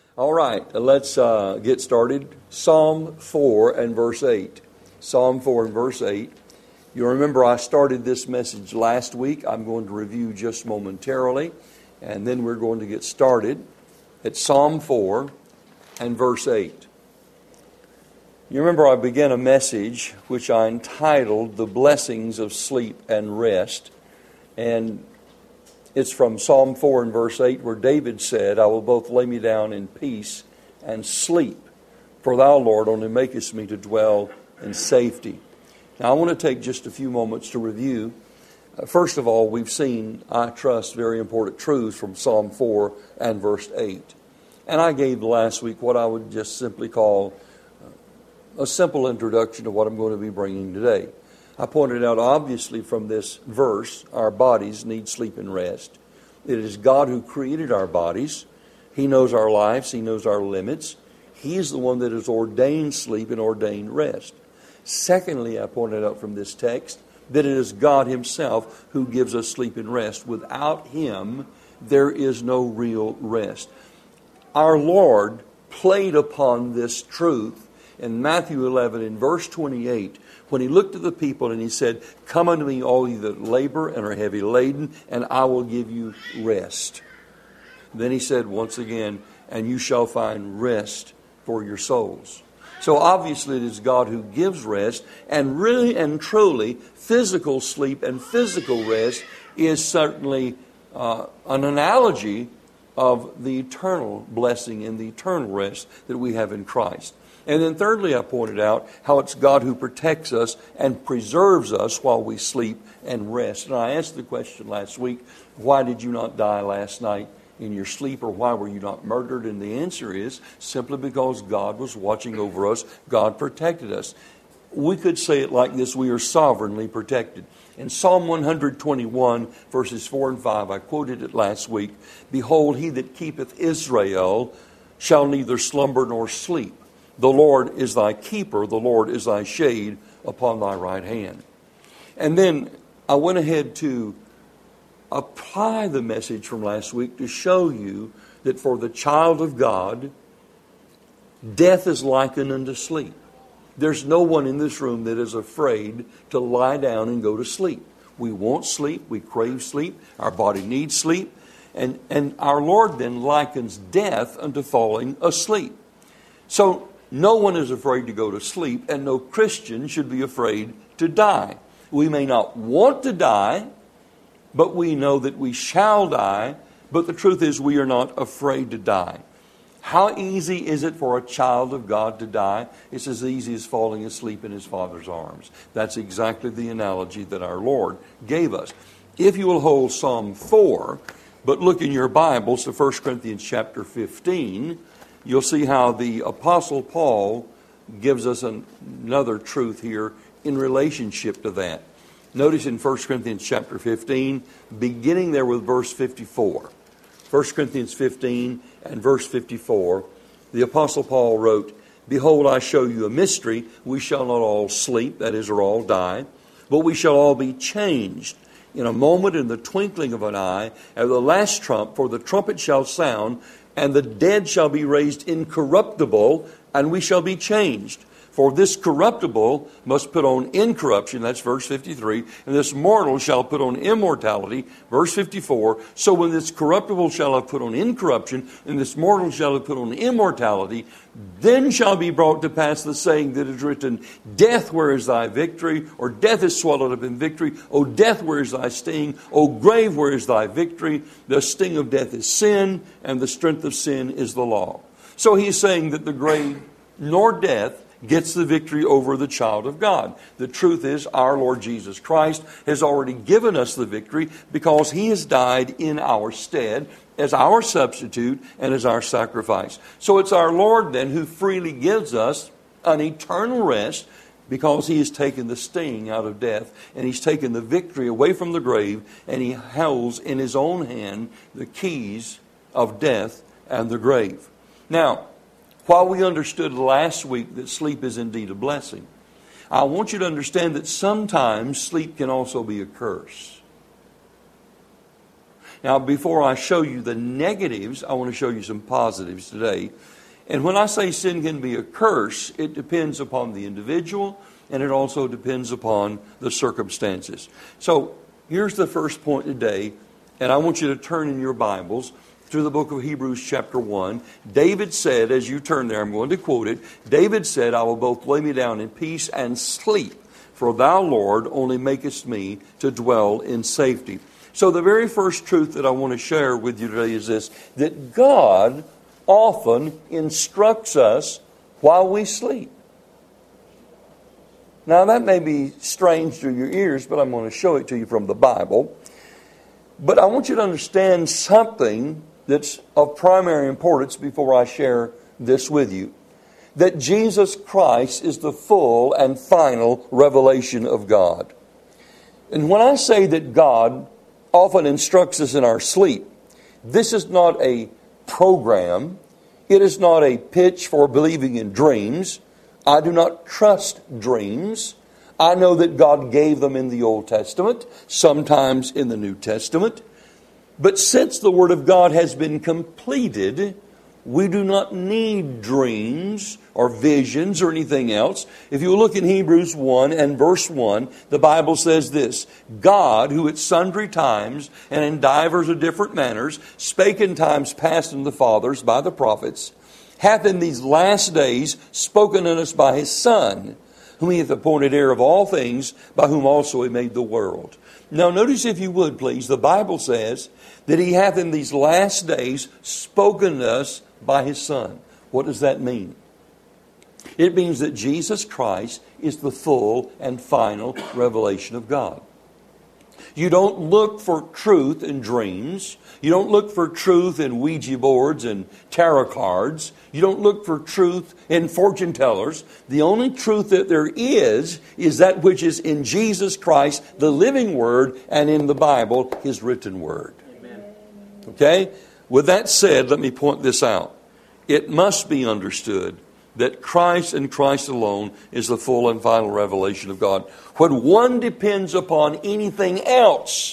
All right, let's get started. Psalm 4 and verse 8. Psalm 4 and verse 8. You remember I started this message last week. I'm going to review just momentarily, and then we're going to get started at Psalm 4 and verse 8. You remember I began a message which I entitled The Blessings of Sleep and Rest. And it's from Psalm 4 and verse 8 where David said, I will both lay me down in peace and sleep, for thou, Lord, only makest me to dwell in safety. Now I want to take just a few moments to review. First of all, we've seen, I trust, very important truths from Psalm 4 and verse 8. And I gave last week what I would just simply call a simple introduction to what I'm going to be bringing today. I pointed out, obviously, from this verse, our bodies need sleep and rest. It is God who created our bodies. He knows our lives. He knows our limits. He is the one that has ordained sleep and ordained rest. Secondly, I pointed out from this text that it is God Himself who gives us sleep and rest. Without Him, there is no real rest. Our Lord played upon this truth in Matthew 11, in verse 28, when He looked at the people and He said, Come unto me, all ye that labor and are heavy laden, and I will give you rest. Then He said once again, and you shall find rest for your souls. So obviously it is God who gives rest, and really and truly, physical sleep and physical rest is certainly an analogy of the eternal blessing and the eternal rest that we have in Christ. And then thirdly, I pointed out how it's God who protects us and preserves us while we sleep and rest. And I asked the question last week, why did you not die last night in your sleep, or why were you not murdered? And the answer is simply because God was watching over us. God protected us. We could say it like this: we are sovereignly protected. In Psalm 121, verses 4 and 5, I quoted it last week. Behold, he that keepeth Israel shall neither slumber nor sleep. The Lord is thy keeper, the Lord is thy shade upon thy right hand. And then I went ahead to apply the message from last week to show you that for the child of God, death is likened unto sleep. There's no one in this room that is afraid to lie down and go to sleep. We want sleep, we crave sleep, our body needs sleep, and our Lord then likens death unto falling asleep. So no one is afraid to go to sleep, and no Christian should be afraid to die. We may not want to die, but we know that we shall die. But the truth is, we are not afraid to die. How easy is it for a child of God to die? It's as easy as falling asleep in his father's arms. That's exactly the analogy that our Lord gave us. If you will hold Psalm 4, but look in your Bibles to 1 Corinthians chapter 15, you'll see how the Apostle Paul gives us another truth here in relationship to that. Notice in 1 Corinthians chapter 15, beginning there with verse 54. 1 Corinthians 15 and verse 54, the Apostle Paul wrote, Behold, I show you a mystery. We shall not all sleep, that is, or all die, but we shall all be changed in a moment, in the twinkling of an eye, at the last trump, for the trumpet shall sound, and the dead shall be raised incorruptible, and we shall be changed. For this corruptible must put on incorruption, that's verse 53, and this mortal shall put on immortality, verse 54. So when this corruptible shall have put on incorruption, and this mortal shall have put on immortality, then shall be brought to pass the saying that is written, Death, where is thy victory? Or death is swallowed up in victory. O death, where is thy sting? O grave, where is thy victory? The sting of death is sin, and the strength of sin is the law. So he's saying that the grave nor death gets the victory over the child of God. The truth is, our Lord Jesus Christ has already given us the victory because He has died in our stead as our substitute and as our sacrifice. So it's our Lord then who freely gives us an eternal rest because He has taken the sting out of death and He's taken the victory away from the grave, and He holds in His own hand the keys of death and the grave. Now, while we understood last week that sleep is indeed a blessing, I want you to understand that sometimes sleep can also be a curse. Now, before I show you the negatives, I want to show you some positives today. And when I say sin can be a curse, it depends upon the individual, and it also depends upon the circumstances. So, here's the first point today, and I want you to turn in your Bibles to the book of Hebrews chapter 1. David said, as you turn there, I'm going to quote it, David said, I will both lay me down in peace and sleep, for thou, Lord, only makest me to dwell in safety. So the very first truth that I want to share with you today is this, that God often instructs us while we sleep. Now that may be strange to your ears, but I'm going to show it to you from the Bible. But I want you to understand something that's of primary importance before I share this with you. That Jesus Christ is the full and final revelation of God. And when I say that God often instructs us in our sleep, this is not a program. It is not a pitch for believing in dreams. I do not trust dreams. I know that God gave them in the Old Testament, sometimes in the New Testament. But since the Word of God has been completed, we do not need dreams or visions or anything else. If you look in Hebrews 1 and verse 1, the Bible says this, God, who at sundry times and in divers of different manners spake in times past unto the fathers by the prophets, hath in these last days spoken unto us by His Son, whom He hath appointed heir of all things, by whom also He made the world. Now notice, if you would please, the Bible says that He hath in these last days spoken to us by His Son. What does that mean? It means that Jesus Christ is the full and final revelation of God. You don't look for truth in dreams. You don't look for truth in Ouija boards and tarot cards. You don't look for truth in fortune tellers. The only truth that there is that which is in Jesus Christ, the living Word, and in the Bible, His written Word. Amen. Okay? With that said, let me point this out. It must be understood that Christ and Christ alone is the full and final revelation of God. When one depends upon anything else,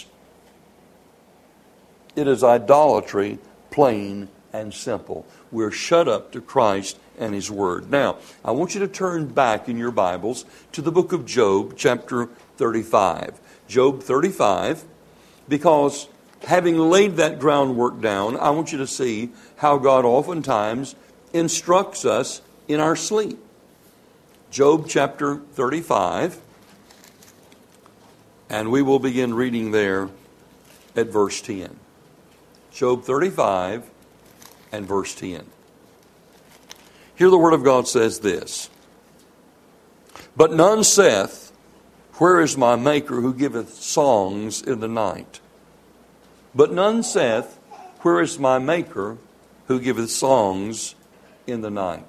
it is idolatry, plain and simple. We're shut up to Christ and His Word. Now, I want you to turn back in your Bibles to the book of Job, chapter 35. Job 35, because having laid that groundwork down, I want you to see how God oftentimes instructs us in our sleep. Job chapter 35, and we will begin reading there at verse 10. Job 35 and verse 10. Here the Word of God says this, But none saith, Where is my Maker who giveth songs in the night? But none saith, Where is my Maker who giveth songs in the night?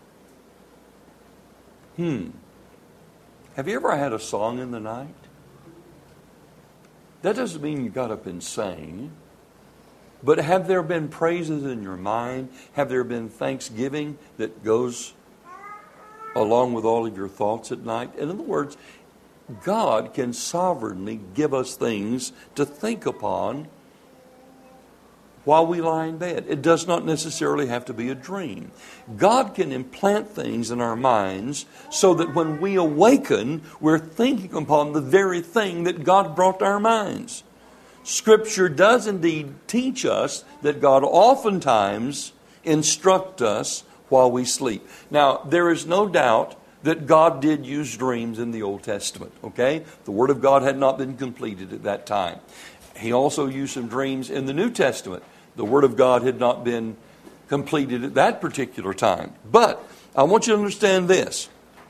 Have you ever had a song in the night? That doesn't mean you got up and sang. But have there been praises in your mind? Have there been thanksgiving that goes along with all of your thoughts at night? In other words, God can sovereignly give us things to think upon while we lie in bed. It does not necessarily have to be a dream. God can implant things in our minds so that when we awaken, we're thinking upon the very thing that God brought to our minds. Scripture does indeed teach us that God oftentimes instructs us while we sleep. Now, there is no doubt that God did use dreams in the Old Testament, okay? The Word of God had not been completed at that time. He also used some dreams in the New Testament. The Word of God had not been completed at that particular time. But I want you to understand this.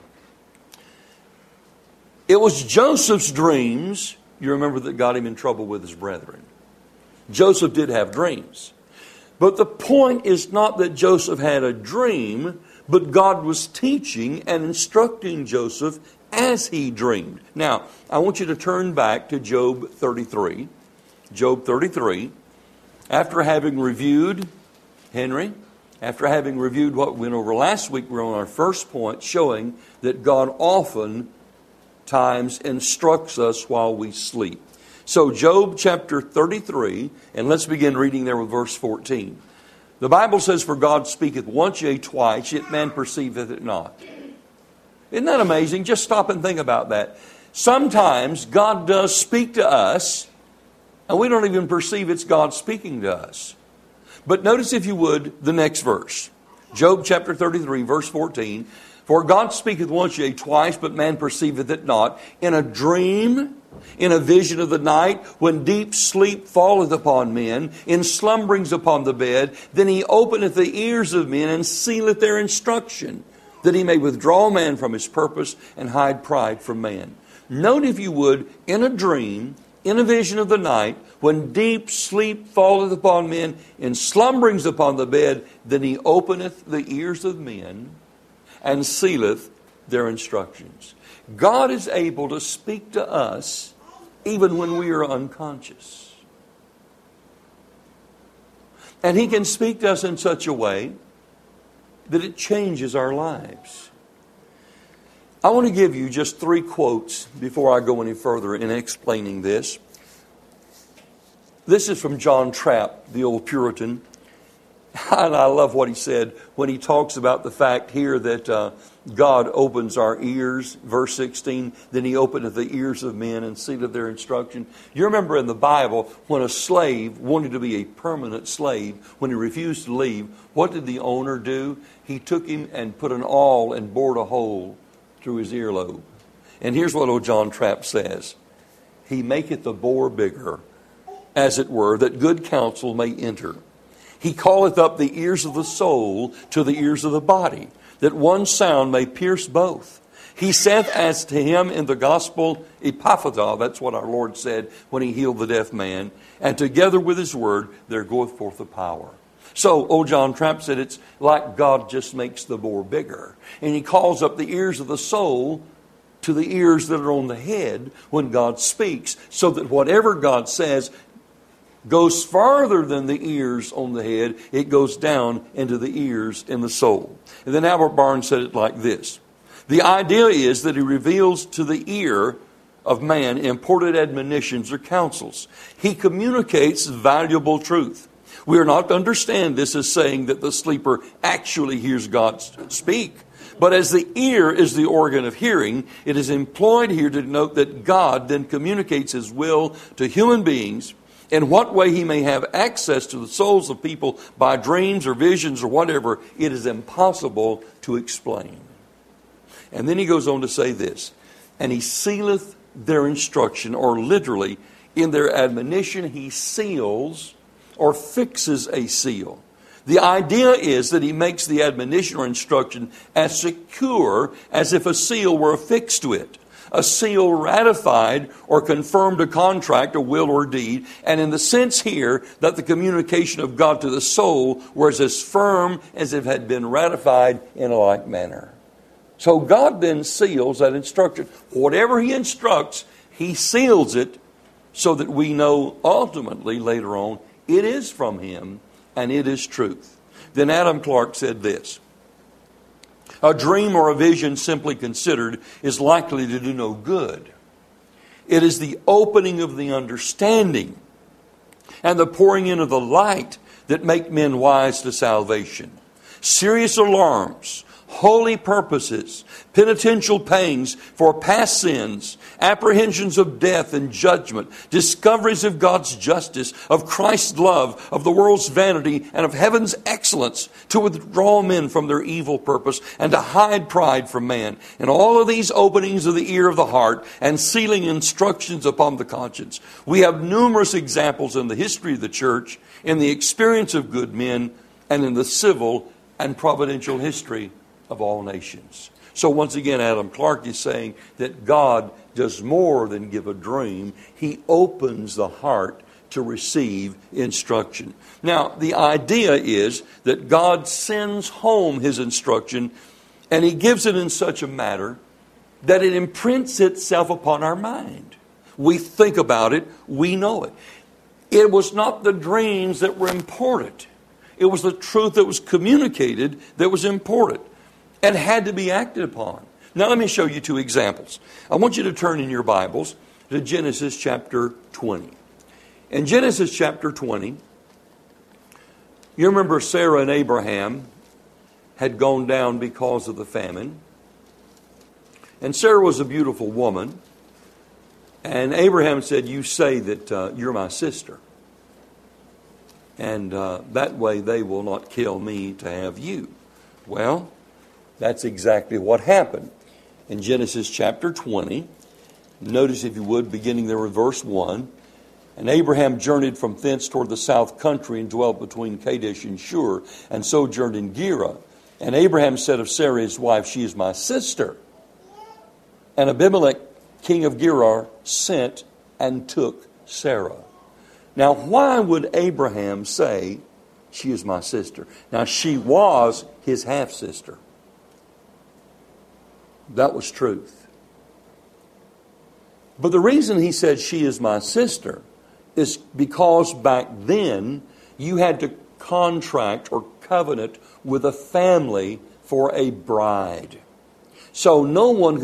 It was Joseph's dreams, you remember, that got him in trouble with his brethren. Joseph did have dreams. But the point is not that Joseph had a dream, but God was teaching and instructing Joseph as he dreamed. Now, I want you to turn back to Job 33. Job 33. After having reviewed, after having reviewed what we went over last week, we're on our first point, showing that God often times instructs us while we sleep. So Job chapter 33, and let's begin reading there with verse 14. The Bible says, "For God speaketh once, yea, twice, yet man perceiveth it not." Isn't that amazing? Just stop and think about that. Sometimes God does speak to us, and we don't even perceive it's God speaking to us. But notice, if you would, the next verse. Job chapter 33, verse 14. "For God speaketh once, yea, twice, but man perceiveth it not. In a dream, in a vision of the night, when deep sleep falleth upon men, in slumberings upon the bed, then he openeth the ears of men and sealeth their instruction, that he may withdraw man from his purpose and hide pride from man." Note, if you would, in a dream, in a vision of the night, when deep sleep falleth upon men, in slumberings upon the bed, then he openeth the ears of men and sealeth their instructions. God is able to speak to us even when we are unconscious. And he can speak to us in such a way that it changes our lives. I want to give you just 3 quotes before I go any further in explaining this. This is from John Trapp, the old Puritan. And I love what he said when he talks about the fact here that God opens our ears. Verse 16, "Then he openeth the ears of men and sealeth their instruction." You remember in the Bible, when a slave wanted to be a permanent slave, when he refused to leave, what did the owner do? He took him and put an awl and bored a hole through his earlobe. And here's what old John Trapp says: "He maketh the bore bigger, as it were, that good counsel may enter. He calleth up the ears of the soul to the ears of the body, that one sound may pierce both. He saith as to him in the gospel, Epaphatha," that's what our Lord said when he healed the deaf man, "and together with his word there goeth forth the power." So old John Trapp said it's like God just makes the bore bigger. And he calls up the ears of the soul to the ears that are on the head when God speaks, so that whatever God says goes farther than the ears on the head. It goes down into the ears in the soul. And then Albert Barnes said it like this: "The idea is that he reveals to the ear of man important admonitions or counsels. He communicates valuable truth. We are not to understand this as saying that the sleeper actually hears God speak. But as the ear is the organ of hearing, it is employed here to denote that God then communicates his will to human beings. In what way he may have access to the souls of people by dreams or visions or whatever, it is impossible to explain." And then he goes on to say this: "And he sealeth their instruction," or literally, in their admonition, he seals or fixes a seal. The idea is that he makes the admonition or instruction as secure as if a seal were affixed to it. A seal ratified or confirmed a contract, a will or deed, and in the sense here that the communication of God to the soul was as firm as if it had been ratified in a like manner. So God then seals that instruction. Whatever he instructs, he seals it so that we know ultimately later on it is from him and it is truth. Then Adam Clarke said this: "A dream or a vision simply considered is likely to do no good. It is the opening of the understanding and the pouring in of the light that make men wise to salvation. Serious alarms, holy purposes, penitential pangs for past sins, apprehensions of death and judgment, discoveries of God's justice, of Christ's love, of the world's vanity, and of heaven's excellence, to withdraw men from their evil purpose and to hide pride from man. And all of these openings of the ear of the heart and sealing instructions upon the conscience. We have numerous examples in the history of the church, in the experience of good men, and in the civil and providential history of all nations." So once again, Adam Clarke is saying that God does more than give a dream. He opens the heart to receive instruction. Now, the idea is that God sends home his instruction, and he gives it in such a manner that it imprints itself upon our mind. We think about it, we know it. It was not the dreams that were important. It was the truth that was communicated that was important and had to be acted upon. Now let me show you 2 examples. I want you to turn in your Bibles to Genesis chapter 20. In Genesis chapter 20, you remember Sarah and Abraham had gone down because of the famine. And Sarah was a beautiful woman. And Abraham said, you say that you're my sister. And that way they will not kill me to have you. Well, that's exactly what happened. In Genesis chapter 20, notice if you would, beginning there with verse 1. And Abraham journeyed from thence toward the south country and dwelt between Kadesh and Shur, and sojourned in Gerar. And Abraham said of Sarah his wife, she is my sister. And Abimelech, king of Gerar, sent and took Sarah. Now, why would Abraham say, she is my sister? Now, she was his half-sister. That was truth. But the reason he said she is my sister is because back then you had to contract or covenant with a family for a bride. So no one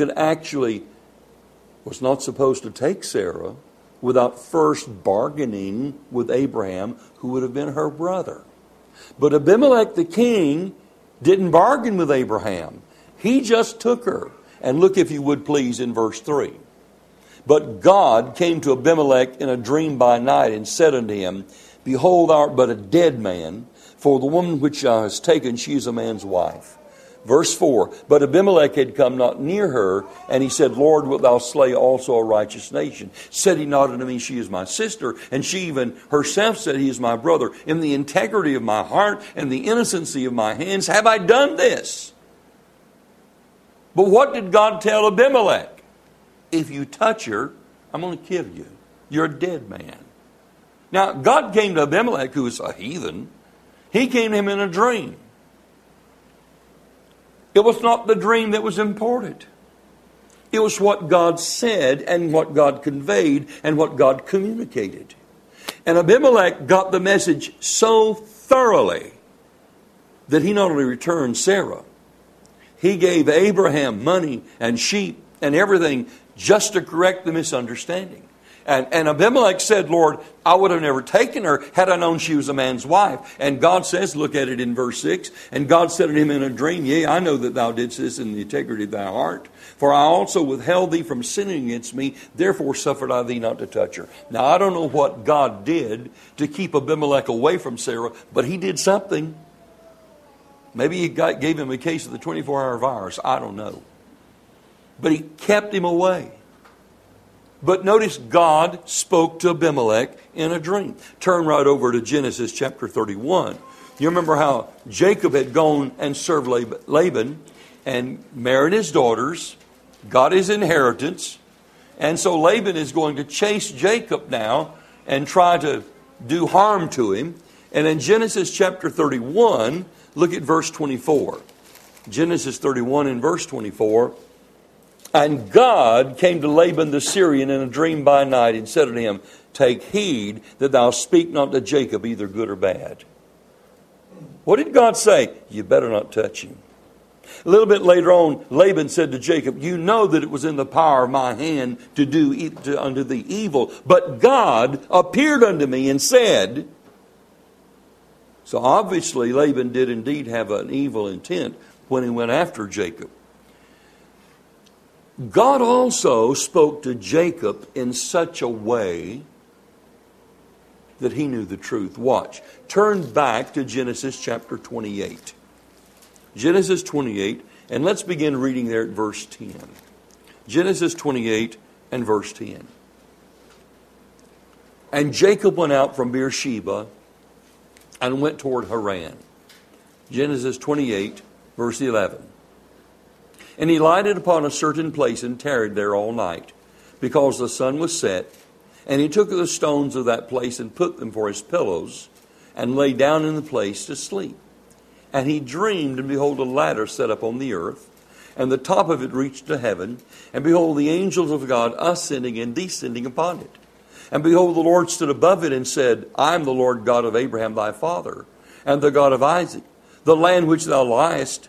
was not supposed to take Sarah without first bargaining with Abraham, who would have been her brother. But Abimelech the king didn't bargain with Abraham. He just took her. And look, if you would please, in verse 3. But God came to Abimelech in a dream by night and said unto him, behold, thou art but a dead man, for the woman which thou hast taken, she is a man's wife. Verse 4, but Abimelech had come not near her, and he said, Lord, wilt thou slay also a righteous nation? Said he not unto me, she is my sister? And she even herself said, he is my brother. In the integrity of my heart and the innocency of my hands have I done this. But what did God tell Abimelech? If you touch her, I'm going to kill you. You're a dead man. Now, God came to Abimelech, who was a heathen. He came to him in a dream. It was not the dream that was important. It was what God said and what God conveyed and what God communicated. And Abimelech got the message so thoroughly that he not only returned Sarah, he gave Abraham money and sheep and everything just to correct the misunderstanding. And Abimelech said, Lord, I would have never taken her had I known she was a man's wife. And God says, look at it in verse 6, and God said to him in a dream, yea, I know that thou didst this in the integrity of thy heart. For I also withheld thee from sinning against me, therefore suffered I thee not to touch her. Now, I don't know what God did to keep Abimelech away from Sarah, but he did something. Maybe he gave him a case of the 24-hour virus. I don't know. But he kept him away. But notice God spoke to Abimelech in a dream. Turn right over to Genesis chapter 31. You remember how Jacob had gone and served Laban and married his daughters, got his inheritance. And so Laban is going to chase Jacob now and try to do harm to him. And in Genesis chapter 31, look at verse 24. Genesis 31 and verse 24. And God came to Laban the Syrian in a dream by night and said unto him, take heed that thou speak not to Jacob either good or bad. What did God say? You better not touch him. A little bit later on, Laban said to Jacob, you know that it was in the power of my hand to do unto thee evil. But God appeared unto me and said... So obviously Laban did indeed have an evil intent when he went after Jacob. God also spoke to Jacob in such a way that he knew the truth. Watch. Turn back to Genesis chapter 28. Genesis 28, and let's begin reading there at verse 10. Genesis 28 and verse 10. And Jacob went out from Beersheba and went toward Haran. Genesis 28, verse 11. And he lighted upon a certain place and tarried there all night, because the sun was set. And he took the stones of that place and put them for his pillows, and lay down in the place to sleep. And he dreamed, and behold, a ladder set up on the earth, and the top of it reached to heaven. And behold, the angels of God ascending and descending upon it. And behold, the Lord stood above it and said, I am the Lord God of Abraham thy father, and the God of Isaac. The land which thou liest,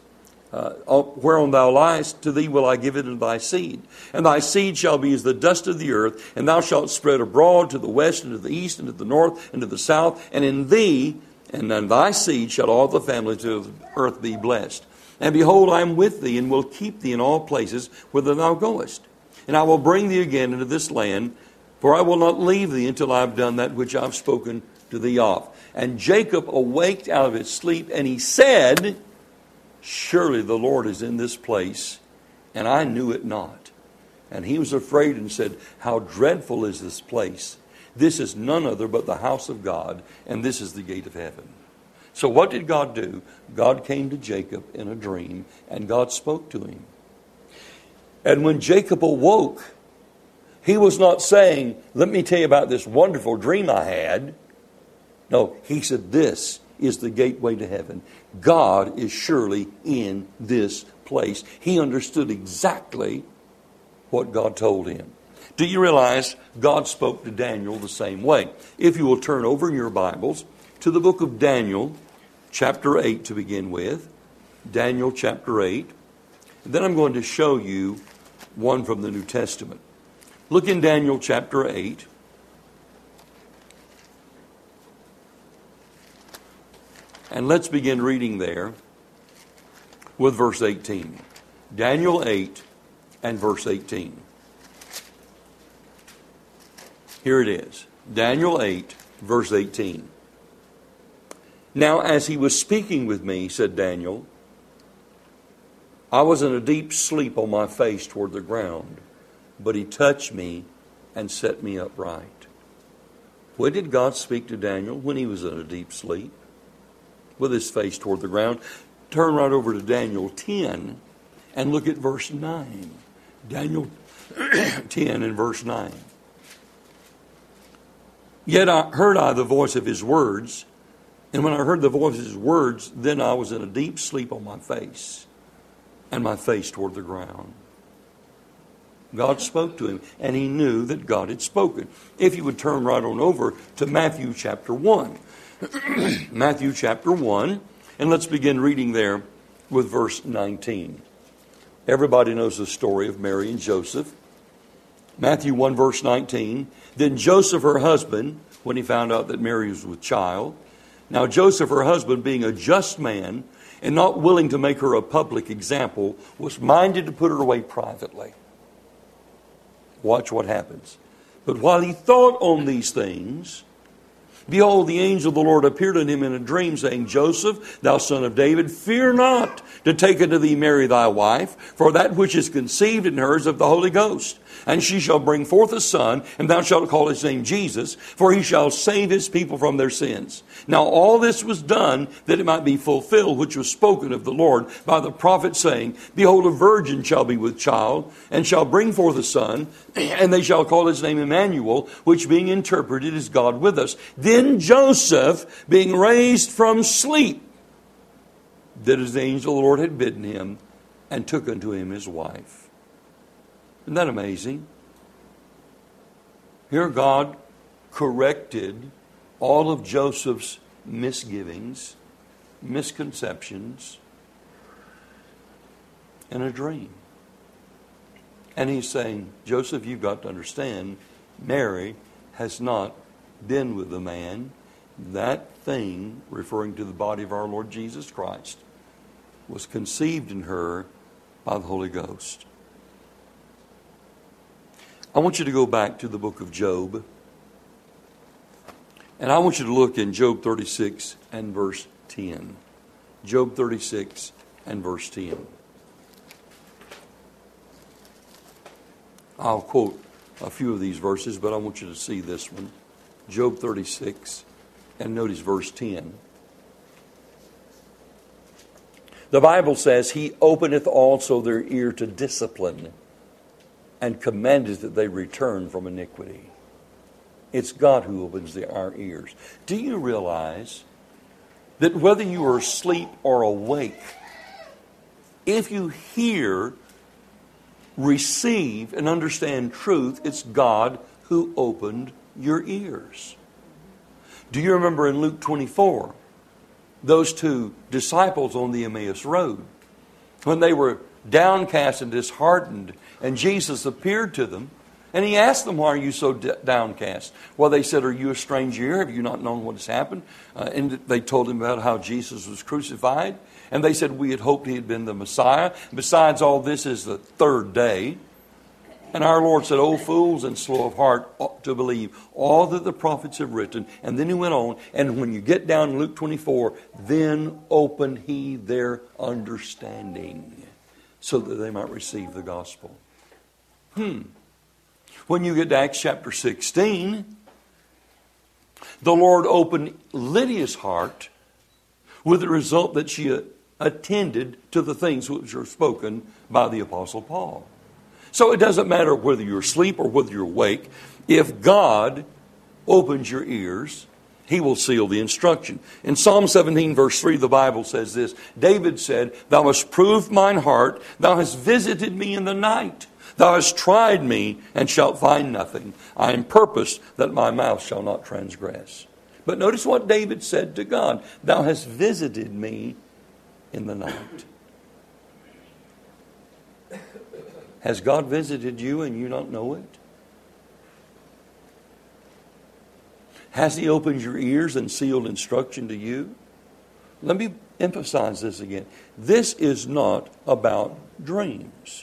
whereon thou liest, to thee will I give it in thy seed. And thy seed shall be as the dust of the earth, and thou shalt spread abroad to the west, and to the east, and to the north, and to the south. And in thee, and in thy seed, shall all the families of the earth be blessed. And behold, I am with thee, and will keep thee in all places whither thou goest. And I will bring thee again into this land, for I will not leave thee until I have done that which I have spoken to thee of. And Jacob awaked out of his sleep, and he said, Surely the Lord is in this place, and I knew it not. And he was afraid and said, How dreadful is this place! This is none other but the house of God, and this is the gate of heaven. So what did God do? God came to Jacob in a dream, and God spoke to him. And when Jacob awoke, he was not saying, Let me tell you about this wonderful dream I had. No, he said, This is the gateway to heaven. God is surely in this place. He understood exactly what God told him. Do you realize God spoke to Daniel the same way? If you will turn over in your Bibles to the book of Daniel, chapter 8 to begin with. Daniel chapter 8. And then I'm going to show you one from the New Testament. Look in Daniel chapter 8. And let's begin reading there with verse 18. Daniel 8 and verse 18. Here it is. Daniel 8, verse 18. Now as he was speaking with me, said Daniel, I was in a deep sleep on my face toward the ground, but he touched me and set me upright. When did God speak to Daniel? When he was in a deep sleep, with his face toward the ground. Turn right over to Daniel 10 and look at verse 9. Daniel 10 and verse 9. Yet I heard the voice of his words, and when I heard the voice of his words, then I was in a deep sleep on my face, and my face toward the ground. God spoke to him, and he knew that God had spoken. If you would turn right on over to Matthew chapter 1. Matthew chapter 1, and let's begin reading there with verse 19. Everybody knows the story of Mary and Joseph. Matthew 1, verse 19. Then Joseph, her husband, when he found out that Mary was with child. Now Joseph, her husband, being a just man and not willing to make her a public example, was minded to put her away privately. Watch what happens. But while he thought on these things, behold, the angel of the Lord appeared unto him in a dream, saying, Joseph, thou son of David, fear not to take unto thee Mary thy wife, for that which is conceived in her is of the Holy Ghost. And she shall bring forth a son, and thou shalt call his name Jesus, for he shall save his people from their sins. Now all this was done that it might be fulfilled, which was spoken of the Lord by the prophet, saying, Behold, a virgin shall be with child, and shall bring forth a son, and they shall call his name Emmanuel, which being interpreted is God with us. Then Joseph, being raised from sleep, did as the angel of the Lord had bidden him, and took unto him his wife. Isn't that amazing? Here God corrected all of Joseph's misgivings, misconceptions, in a dream. And he's saying, Joseph, you've got to understand, Mary has not been with a man. That thing, referring to the body of our Lord Jesus Christ, was conceived in her by the Holy Ghost. I want you to go back to the book of Job. And I want you to look in Job 36 and verse 10. Job 36 and verse 10. I'll quote a few of these verses, but I want you to see this one. Job 36, and notice verse 10. The Bible says, He openeth also their ear to discipline, and commandeth that they return from iniquity. It's God who opens our ears. Do you realize that whether you are asleep or awake, if you hear, receive, and understand truth, it's God who opened your ears? Do you remember in Luke 24, those two disciples on the Emmaus Road? when they were downcast and disheartened, and Jesus appeared to them, and he asked them, why are you so downcast? Well, they said, are you a stranger here? Have you not known what has happened? And they told him about how Jesus was crucified. And they said, we had hoped he had been the Messiah. Besides, all this is the third day. And our Lord said, O fools and slow of heart to believe all that the prophets have written. And then he went on, and when you get down in Luke 24, then opened he their understanding so that they might receive the gospel. When you get to Acts chapter 16, the Lord opened Lydia's heart with the result that she attended to the things which were spoken by the Apostle Paul. So it doesn't matter whether you're asleep or whether you're awake. If God opens your ears, he will seal the instruction. In Psalm 17 verse 3, the Bible says this. David said, Thou hast proved mine heart. Thou hast visited me in the night. Thou hast tried me and shalt find nothing. I am purposed that my mouth shall not transgress. But notice what David said to God. Thou hast visited me in the night. Has God visited you and you not know it? Has he opened your ears and sealed instruction to you? Let me emphasize this again. This is not about dreams.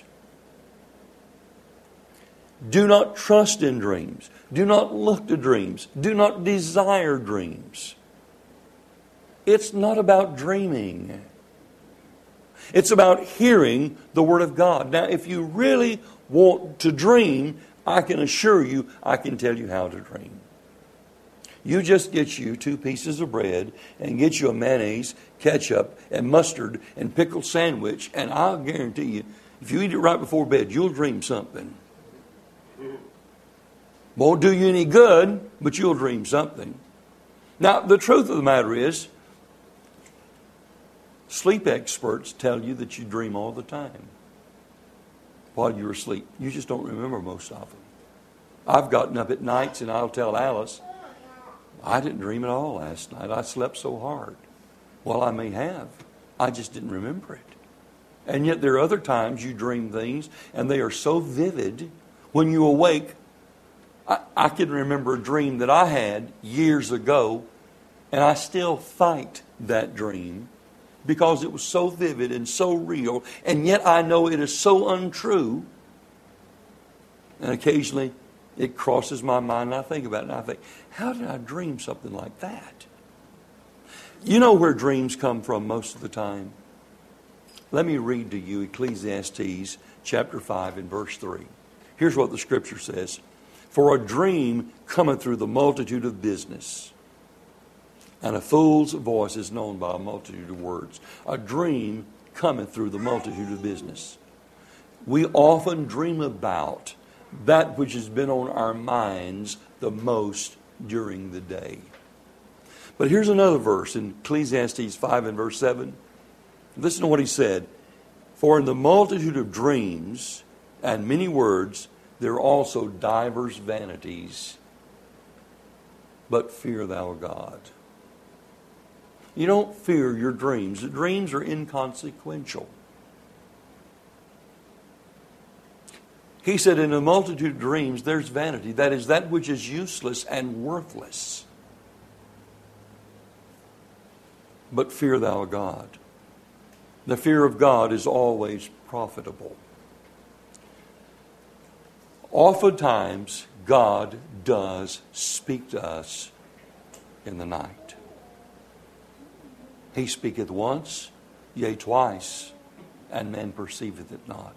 Do not trust in dreams. Do not look to dreams. Do not desire dreams. It's not about dreaming. It's about hearing the Word of God. Now, if you really want to dream, I can assure you, I can tell you how to dream. You just get you 2 pieces of bread and get you a mayonnaise, ketchup, and mustard and pickle sandwich, and I'll guarantee you, if you eat it right before bed, you'll dream something. Won't do you any good, but you'll dream something. Now, the truth of the matter is, sleep experts tell you that you dream all the time while you're asleep. You just don't remember most of them. I've gotten up at nights and I'll tell Alice, I didn't dream at all last night. I slept so hard. Well, I may have. I just didn't remember it. And yet there are other times you dream things and they are so vivid. When you awake, I can remember a dream that I had years ago, and I still fight that dream because it was so vivid and so real, and yet I know it is so untrue. And occasionally it crosses my mind and I think about it and I think, how did I dream something like that? You know where dreams come from most of the time? Let me read to you Ecclesiastes chapter 5 and verse 3. Here's what the scripture says. For a dream cometh through the multitude of business, and a fool's voice is known by a multitude of words. A dream cometh through the multitude of business. We often dream about that which has been on our minds the most during the day. But here's another verse in Ecclesiastes 5 and verse 7. Listen to what he said. For in the multitude of dreams and many words, there are also divers vanities. But fear thou God. You don't fear your dreams. The dreams are inconsequential. He said, in a multitude of dreams, there's vanity. That is that which is useless and worthless. But fear thou God. The fear of God is always profitable. Oftentimes, God does speak to us in the night. He speaketh once, yea, twice, and man perceiveth it not.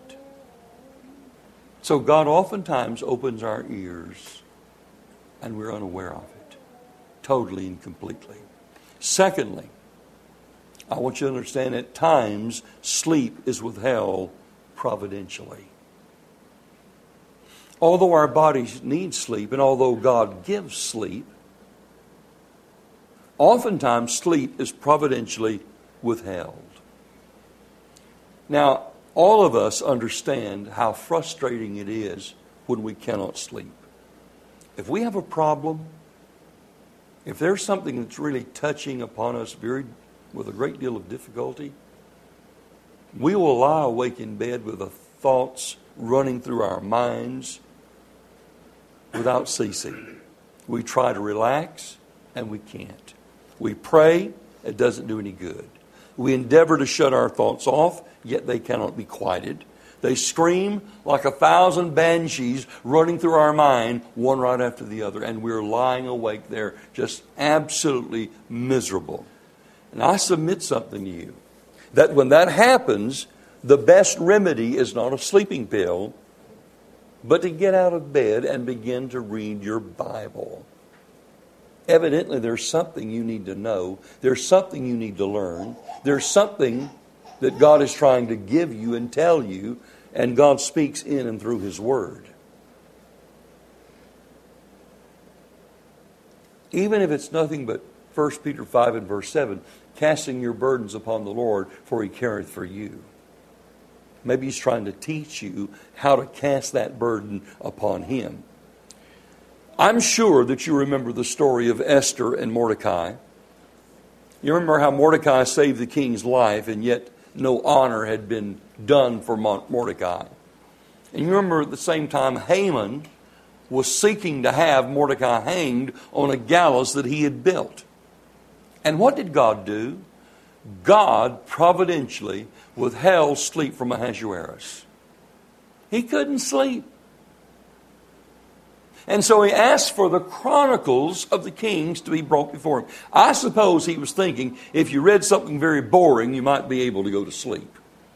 So God oftentimes opens our ears, and we're unaware of it, totally and completely. Secondly, I want you to understand at times sleep is withheld providentially. Although our bodies need sleep, and although God gives sleep, oftentimes sleep is providentially withheld. Now, all of us understand how frustrating it is when we cannot sleep. If we have a problem, if there's something that's really touching upon us with a great deal of difficulty, We will lie awake in bed with the thoughts running through our minds without ceasing. We try to relax, and we can't. We pray, it doesn't do any good. We endeavor to shut our thoughts off, yet they cannot be quieted. They scream like 1,000 banshees running through our mind, one right after the other, and we're lying awake there, just absolutely miserable. And I submit something to you, that when that happens, the best remedy is not a sleeping pill, but to get out of bed and begin to read your Bible. Evidently, there's something you need to know. There's something you need to learn. There's something that God is trying to give you and tell you, and God speaks in and through His Word. Even if it's nothing but 1 Peter 5 and verse 7, casting your burdens upon the Lord, for He careth for you. Maybe He's trying to teach you how to cast that burden upon Him. I'm sure that you remember the story of Esther and Mordecai. You remember how Mordecai saved the king's life, and yet no honor had been done for Mordecai. And you remember at the same time Haman was seeking to have Mordecai hanged on a gallows that he had built. And what did God do? God providentially withheld sleep from Ahasuerus. He couldn't sleep. And so he asked for the chronicles of the kings to be brought before him. I suppose he was thinking, if you read something very boring, you might be able to go to sleep.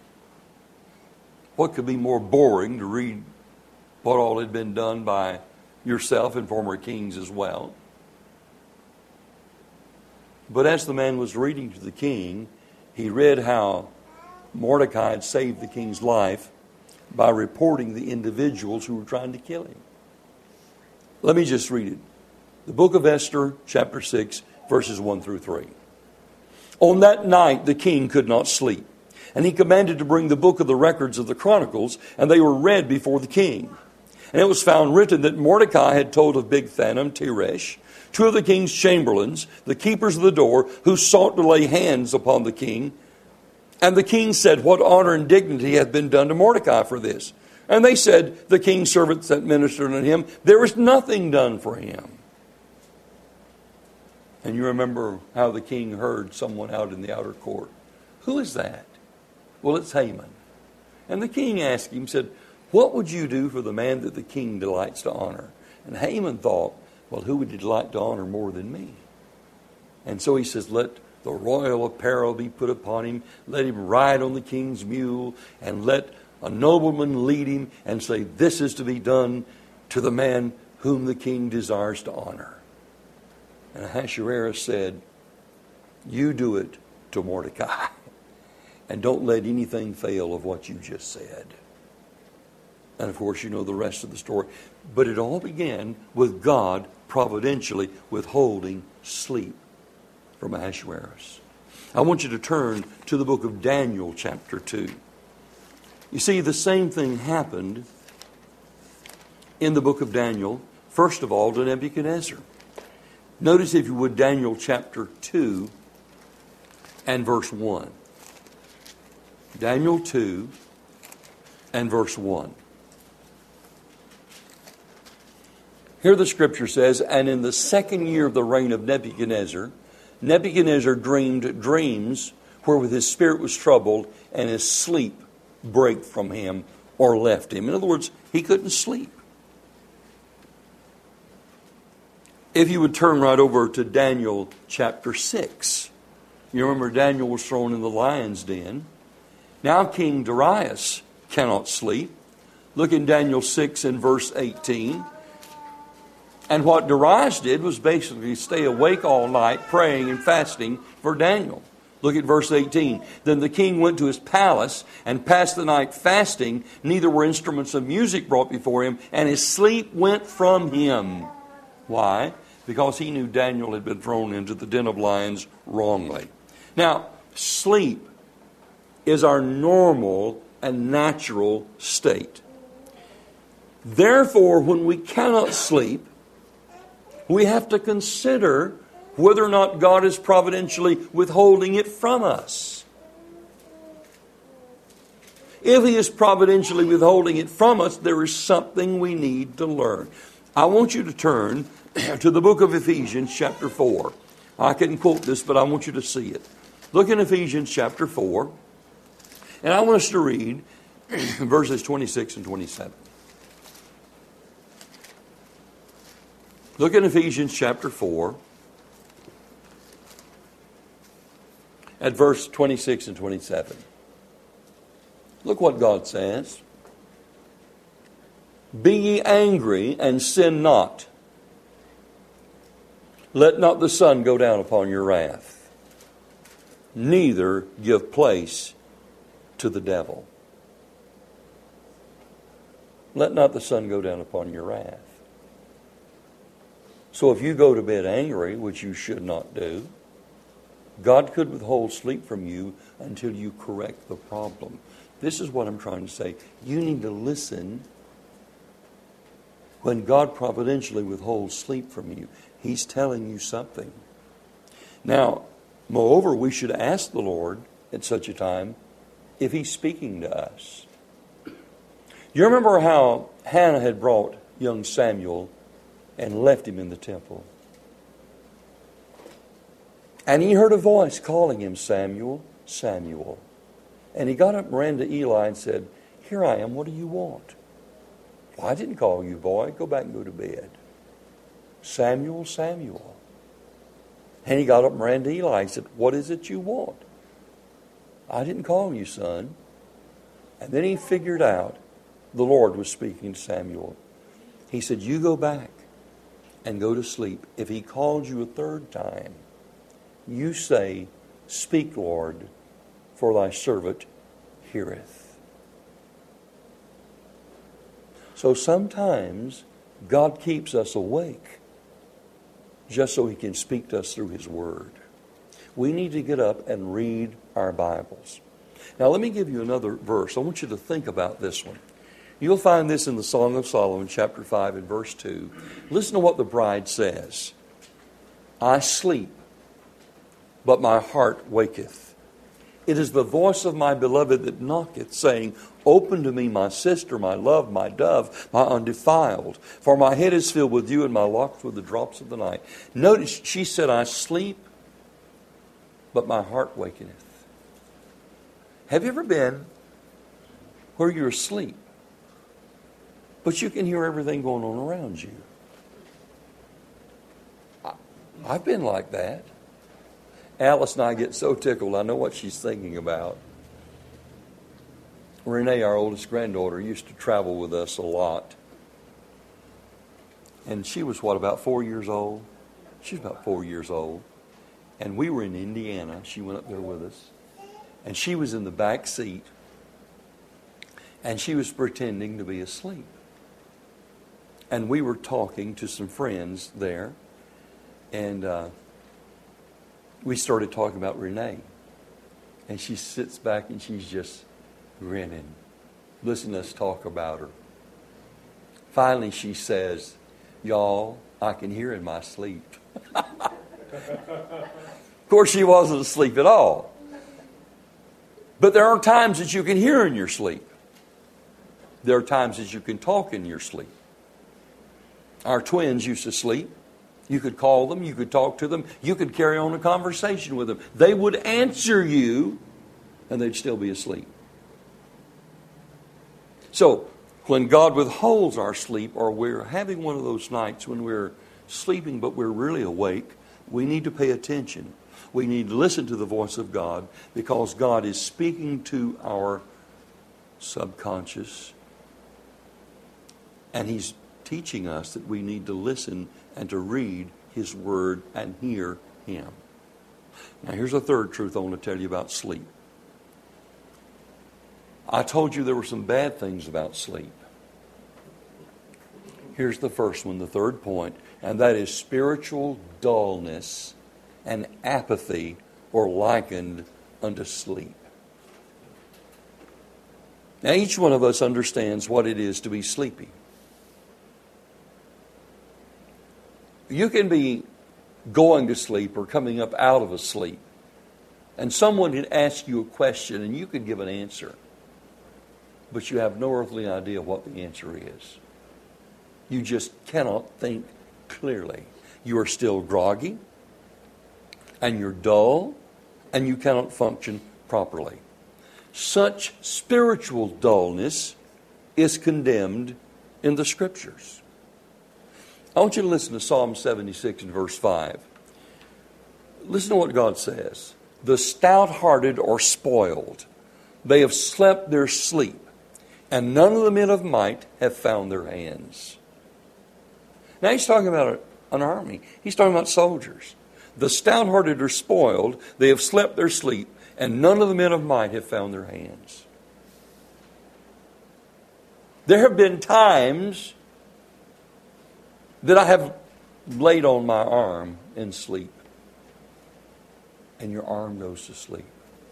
What could be more boring to read what all had been done by yourself and former kings as well? But as the man was reading to the king, he read how Mordecai had saved the king's life by reporting the individuals who were trying to kill him. Let me just read it. The book of Esther, chapter 6, verses 1 through 3. On that night the king could not sleep, and he commanded to bring the book of the records of the chronicles, and they were read before the king. And it was found written that Mordecai had told of Bigthan, Teresh, two of the king's chamberlains, the keepers of the door, who sought to lay hands upon the king. And the king said, what honor and dignity hath been done to Mordecai for this? And they said, the king's servants that ministered unto him, there was nothing done for him. And you remember how the king heard someone out in the outer court. Who is that? Well, it's Haman. And the king asked him, said, what would you do for the man that the king delights to honor? And Haman thought, well, who would he delight to honor more than me? And so he says, let the royal apparel be put upon him. Let him ride on the king's mule, and let a nobleman lead him, and say, this is to be done to the man whom the king desires to honor. And Ahasuerus said, you do it to Mordecai, and don't let anything fail of what you just said. And of course you know the rest of the story. But it all began with God providentially withholding sleep from Ahasuerus. I want you to turn to the book of Daniel chapter 2. You see, the same thing happened in the book of Daniel, first of all, to Nebuchadnezzar. Notice, if you would, Daniel chapter 2 and verse 1. Daniel 2 and verse 1. Here the scripture says, and in the second year of the reign of Nebuchadnezzar, Nebuchadnezzar dreamed dreams wherewith his spirit was troubled, and his sleep brake from him or left him. In other words, he couldn't sleep. If you would turn right over to Daniel chapter 6. You remember Daniel was thrown in the lion's den. Now King Darius cannot sleep. Look in Daniel 6 and verse 18. And what Darius did was basically stay awake all night praying and fasting for Daniel. Look at verse 18. Then the king went to his palace and passed the night fasting. Neither were instruments of music brought before him, and his sleep went from him. Why? Because he knew Daniel had been thrown into the den of lions wrongly. Now, sleep is our normal and natural state. Therefore, when we cannot sleep, we have to consider whether or not God is providentially withholding it from us. If He is providentially withholding it from us, there is something we need to learn. I want you to turn to the book of Ephesians chapter 4. I can quote this, but I want you to see it. Look in Ephesians chapter 4, and I want us to read verses 26 and 27. Look in Ephesians chapter 4 at verse 26 and 27. Look what God says. Be ye angry and sin not. Let not the sun go down upon your wrath. Neither give place to the devil. Let not the sun go down upon your wrath. So if you go to bed angry, which you should not do, God could withhold sleep from you until you correct the problem. This is what I'm trying to say. You need to listen when God providentially withholds sleep from you. He's telling you something. Now, moreover, we should ask the Lord at such a time if He's speaking to us. You remember how Hannah had brought young Samuel and left him in the temple? And he heard a voice calling him, Samuel, Samuel. And he got up and ran to Eli and said, Here I am, what do you want? Well, I didn't call you, boy. Go back and go to bed. Samuel, Samuel. And he got up and ran to Eli and said, What is it you want? I didn't call you, son. And then he figured out the Lord was speaking to Samuel. He said, You go back and go to sleep. If he called you a third time, you say, Speak, Lord, for thy servant heareth. So sometimes God keeps us awake just so He can speak to us through His Word. We need to get up and read our Bibles. Now let me give you another verse. I want you to think about this one. You'll find this in the Song of Solomon, chapter 5 and verse 2. Listen to what the bride says. I sleep, but my heart waketh. It is the voice of my beloved that knocketh, saying, Open to me, my sister, my love, my dove, my undefiled. For my head is filled with dew, and my locks with the drops of the night. Notice, she said, I sleep, but my heart waketh. Have you ever been where you're asleep, but you can hear everything going on around you? I've been like that. Alice and I get so tickled. I know what she's thinking about. Renee, our oldest granddaughter, used to travel with us a lot. And she was, about 4 years old? She was about 4 years old. And we were in Indiana. She went up there with us. And she was in the back seat. And she was pretending to be asleep. And we were talking to some friends there. And we started talking about Renee. And she sits back and she's just grinning. Listen to us talk about her. Finally she says, Y'all, I can hear in my sleep. Of course she wasn't asleep at all. But there are times that you can hear in your sleep. There are times that you can talk in your sleep. Our twins used to sleep. You could call them, you could talk to them, you could carry on a conversation with them. They would answer you, and they'd still be asleep. So, when God withholds our sleep, or we're having one of those nights when we're sleeping but we're really awake, we need to pay attention. We need to listen to the voice of God, because God is speaking to our subconscious, and He's teaching us that we need to listen and to read His Word and hear Him. Now here's a third truth I want to tell you about sleep. I told you there were some bad things about sleep. Here's the first one, the third point, and that is spiritual dullness and apathy are likened unto sleep. Now each one of us understands what it is to be sleepy. You can be going to sleep or coming up out of a sleep, and someone can ask you a question and you can give an answer. but you have no earthly idea what the answer is. You just cannot think clearly. You are still groggy, and you're dull, and you cannot function properly. Such spiritual dullness is condemned in the Scriptures. I want you to listen to Psalm 76 and verse 5. Listen to what God says. The stout-hearted are spoiled. They have slept their sleep, and none of the men of might have found their hands. Now he's talking about an army. He's talking about soldiers. The stout-hearted are spoiled. They have slept their sleep, and none of the men of might have found their hands. There have been times that I have laid on my arm in sleep, and your arm goes to sleep.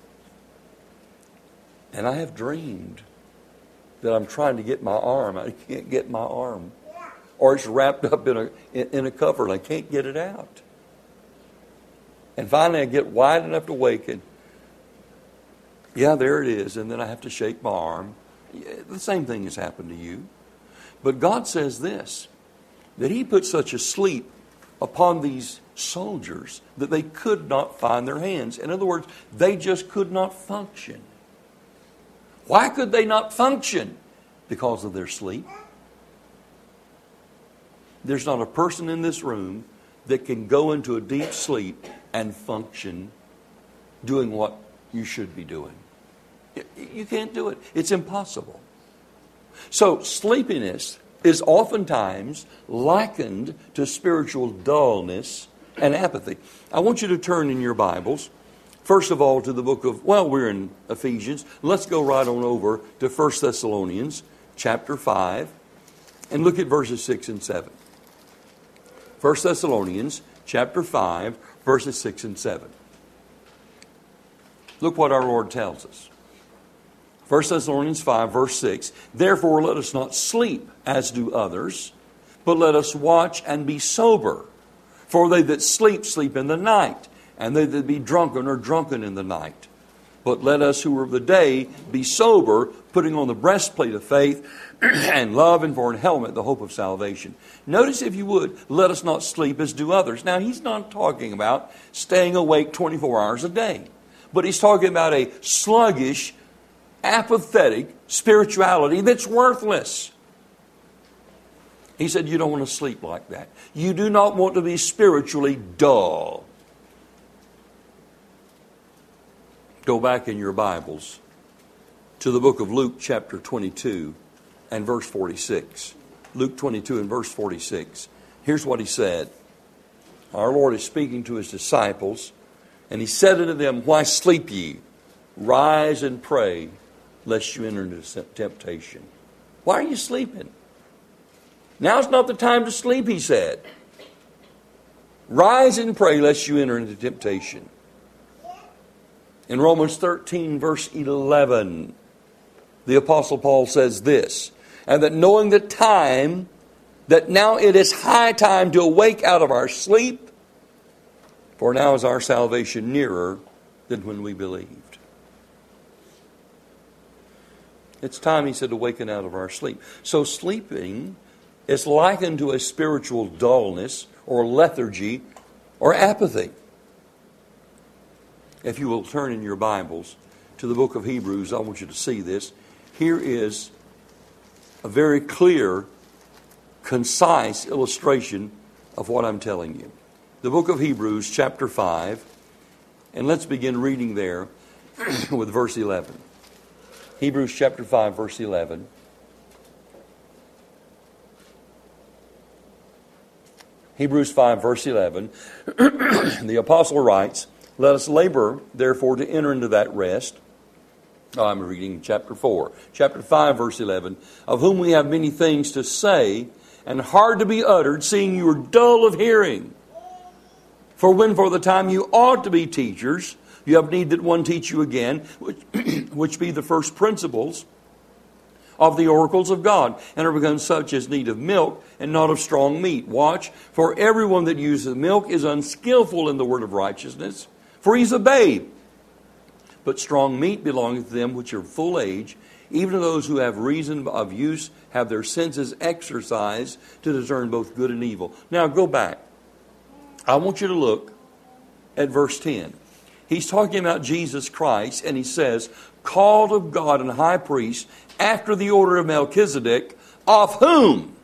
And I have dreamed that I'm trying to get my arm. I can't get my arm. Or it's wrapped up in a cover and I can't get it out. And finally I get wide enough to wake and yeah, there it is. And then I have to shake my arm. The same thing has happened to you. But God says this, that He put such a sleep upon these soldiers that they could not find their hands. In other words, they just could not function. Why could they not function? Because of their sleep. There's not a person in this room that can go into a deep sleep and function doing what you should be doing. You can't do it. It's impossible. So sleepiness is oftentimes likened to spiritual dullness and apathy. I want you to turn in your Bibles, first of all, to the book of, we're in Ephesians. Let's go right on over to 1 Thessalonians chapter 5 and look at verses 6 and 7. 1 Thessalonians chapter 5, verses 6 and 7. Look what our Lord tells us. 1 Thessalonians 5, verse 6. Therefore let us not sleep as do others, but let us watch and be sober. For they that sleep, sleep in the night, and they that be drunken are drunken in the night. But let us who are of the day be sober, putting on the breastplate of faith and love, and for an helmet the hope of salvation. Notice, if you would, let us not sleep as do others. Now, he's not talking about staying awake 24 hours a day. But he's talking about a sluggish, apathetic spirituality that's worthless. He said you don't want to sleep like that. You do not want to be spiritually dull. Go back in your Bibles to the book of Luke chapter 22 and verse 46. Luke 22 and verse 46. Here's what he said. Our Lord is speaking to his disciples, and he said unto them, Why sleep ye? Rise and pray, lest you enter into temptation. Why are you sleeping? Now's not the time to sleep, he said. Rise and pray, lest you enter into temptation. In Romans 13, verse 11, the Apostle Paul says this, And that knowing the time, that now it is high time to awake out of our sleep, for now is our salvation nearer than when we believed. It's time, he said, to awaken out of our sleep. So sleeping is likened to a spiritual dullness or lethargy or apathy. If you will turn in your Bibles to the book of Hebrews, I want you to see this. Here is a very clear, concise illustration of what I'm telling you. The book of Hebrews, chapter 5, and let's begin reading there with verse 11. Hebrews chapter 5, verse 11. Hebrews 5, verse 11. The apostle writes, Let us labor, therefore, to enter into that rest. I'm reading chapter 4. Chapter 5, verse 11. Of whom we have many things to say, and hard to be uttered, seeing you are dull of hearing. For when for the time you ought to be teachers, you have need that one teach you again, which be the first principles of the oracles of God, and are become such as need of milk, and not of strong meat. Watch, for everyone that uses milk is unskillful in the word of righteousness, for he's a babe. But strong meat belongeth to them which are full age, even to those who have reason of use, have their senses exercised to discern both good and evil. Now go back. I want you to look at verse 10. He's talking about Jesus Christ, and he says, called of God and high priest after the order of Melchizedek, of whom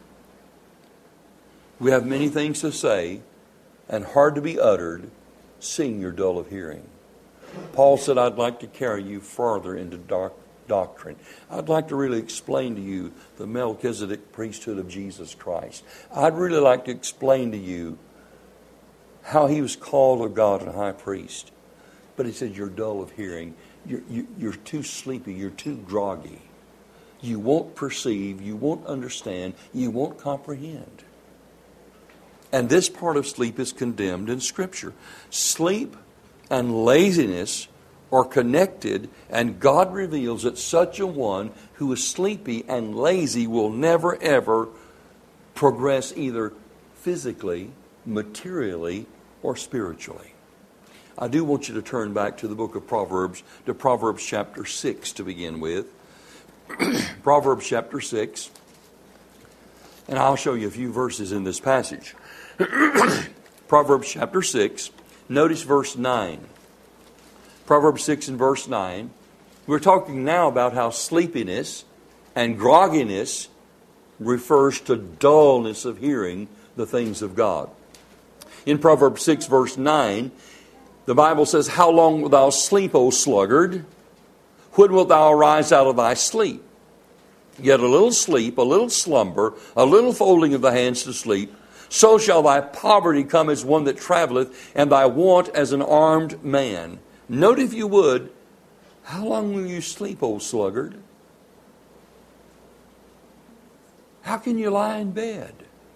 we have many things to say and hard to be uttered, seeing you're dull of hearing. Paul said, I'd like to carry you farther into doctrine. I'd like to really explain to you the Melchizedek priesthood of Jesus Christ. I'd really like to explain to you how he was called of God and high priest. But he said, you're dull of hearing. You're too sleepy. You're too groggy. You won't perceive. You won't understand. You won't comprehend. And this part of sleep is condemned in Scripture. Sleep and laziness are connected, and God reveals that such a one who is sleepy and lazy will never ever progress either physically, materially, or spiritually. I do want you to turn back to the book of Proverbs, to Proverbs chapter 6 to begin with. Proverbs chapter 6. And I'll show you a few verses in this passage. Proverbs chapter 6. Notice verse 9. Proverbs 6 and verse 9. We're talking now about how sleepiness and grogginess refers to dullness of hearing the things of God. In Proverbs 6 verse 9, the Bible says, how long wilt thou sleep, O sluggard? When wilt thou arise out of thy sleep? Yet a little sleep, a little slumber, a little folding of the hands to sleep, so shall thy poverty come as one that travelleth, and thy want as an armed man. Note, if you would, how long will you sleep, O sluggard? How can you lie in bed?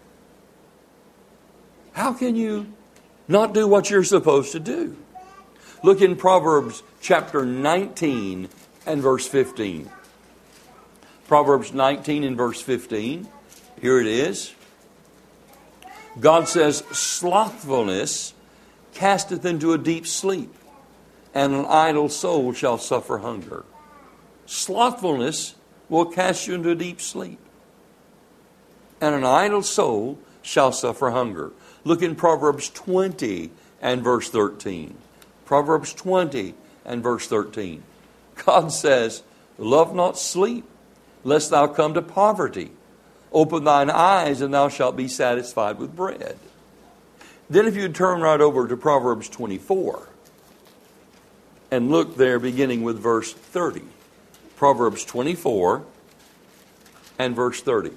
How can you not do what you're supposed to do? Look in Proverbs chapter 19 and verse 15. Proverbs 19 and verse 15. Here it is. God says, slothfulness casteth into a deep sleep, and an idle soul shall suffer hunger. Slothfulness will cast you into a deep sleep, and an idle soul shall suffer hunger. Look in Proverbs 20 and verse 13. Proverbs 20 and verse 13. God says, love not sleep, lest thou come to poverty. Open thine eyes, and thou shalt be satisfied with bread. Then if you turn right over to Proverbs 24, and look there beginning with verse 30. Proverbs 24 and verse 30.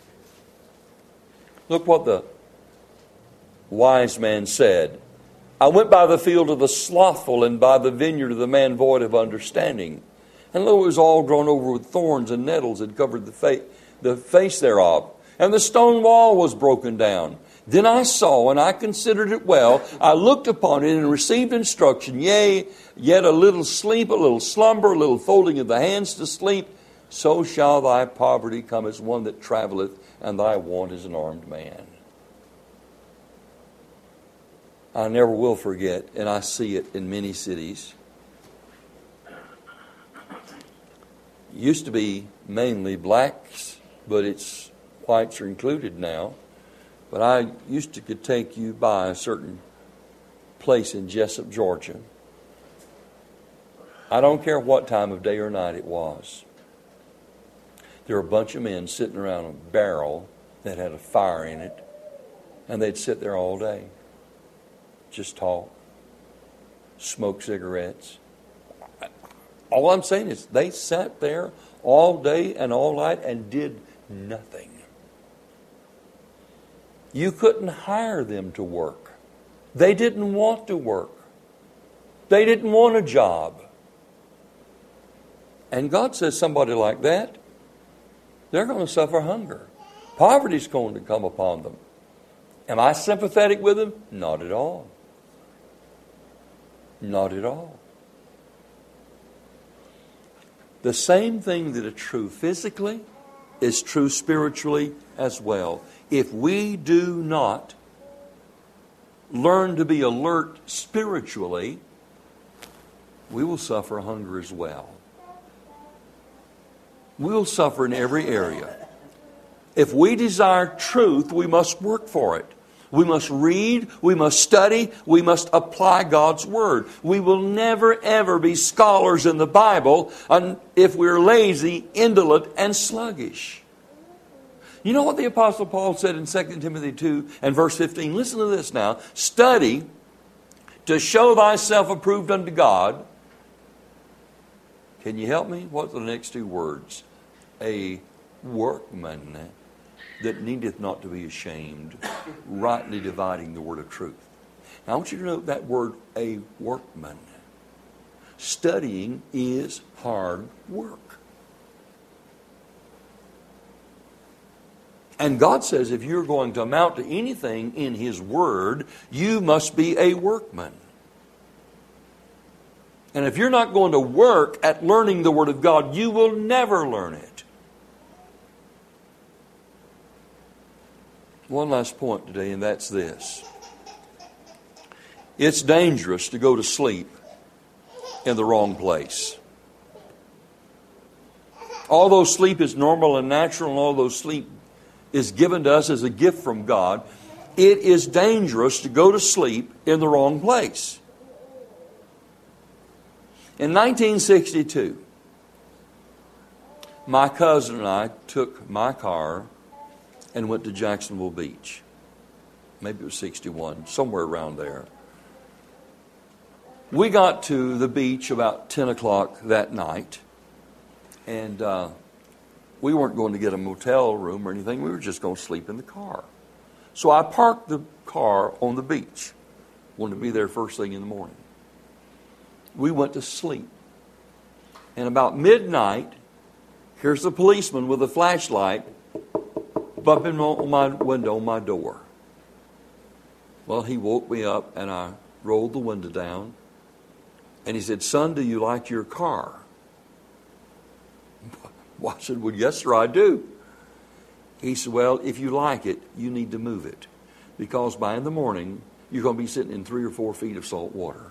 Look what the wise man said. I went by the field of the slothful, and by the vineyard of the man void of understanding. And lo, it was all grown over with thorns, and nettles had covered the face thereof. And the stone wall was broken down. Then I saw, and I considered it well. I looked upon it and received instruction. Yea, yet a little sleep, a little slumber, a little folding of the hands to sleep. So shall thy poverty come as one that travelleth, and thy want as an armed man. I never will forget, and I see it in many cities. It used to be mainly blacks, but whites are included now. But I could take you by a certain place in Jessup, Georgia. I don't care what time of day or night it was. There were a bunch of men sitting around a barrel that had a fire in it, and they'd sit there all day. Just talk, smoke cigarettes. All I'm saying is they sat there all day and all night and did nothing. You couldn't hire them to work. They didn't want to work. They didn't want a job. And God says somebody like that, they're going to suffer hunger. Poverty's going to come upon them. Am I sympathetic with them? Not at all. Not at all. The same thing that is true physically is true spiritually as well. If we do not learn to be alert spiritually, we will suffer hunger as well. We will suffer in every area. If we desire truth, we must work for it. We must read, we must study, we must apply God's Word. We will never ever be scholars in the Bible if we're lazy, indolent, and sluggish. You know what the Apostle Paul said in 2 Timothy 2 and verse 15? Listen to this now. Study to show thyself approved unto God. Can you help me? What's the next two words? A workman that needeth not to be ashamed, rightly dividing the word of truth. Now I want you to note that word, a workman. Studying is hard work. And God says if you're going to amount to anything in His Word, you must be a workman. And if you're not going to work at learning the Word of God, you will never learn it. One last point today, and that's this. It's dangerous to go to sleep in the wrong place. Although sleep is normal and natural, and although sleep is given to us as a gift from God, it is dangerous to go to sleep in the wrong place. In 1962, my cousin and I took my car and went to Jacksonville Beach. Maybe it was 61, somewhere around there. We got to the beach about 10 o'clock that night, and we weren't going to get a motel room or anything. We were just going to sleep in the car. So I parked the car on the beach. Wanted to be there first thing in the morning. We went to sleep. And about midnight, here's the policeman with a flashlight bumping on my window, on my door. Well, he woke me up, and I rolled the window down. And he said, "Son, do you like your car?" Well, I said, "Well, yes, sir, I do." He said, "Well, if you like it, you need to move it. Because by in the morning, you're going to be sitting in 3 or 4 feet of salt water."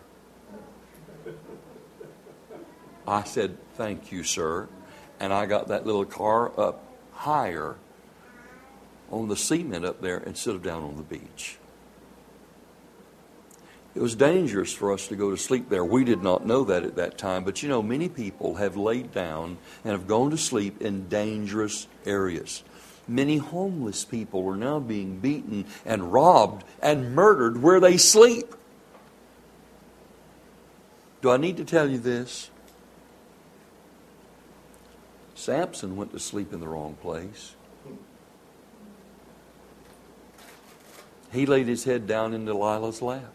I said, "Thank you, sir." And I got that little car up higher on the cement up there instead of down on the beach. It was dangerous for us to go to sleep there. We did not know that at that time. But you know, many people have laid down and have gone to sleep in dangerous areas. Many homeless people are now being beaten and robbed and murdered where they sleep. Do I need to tell you this? Samson went to sleep in the wrong place. He laid his head down in Delilah's lap.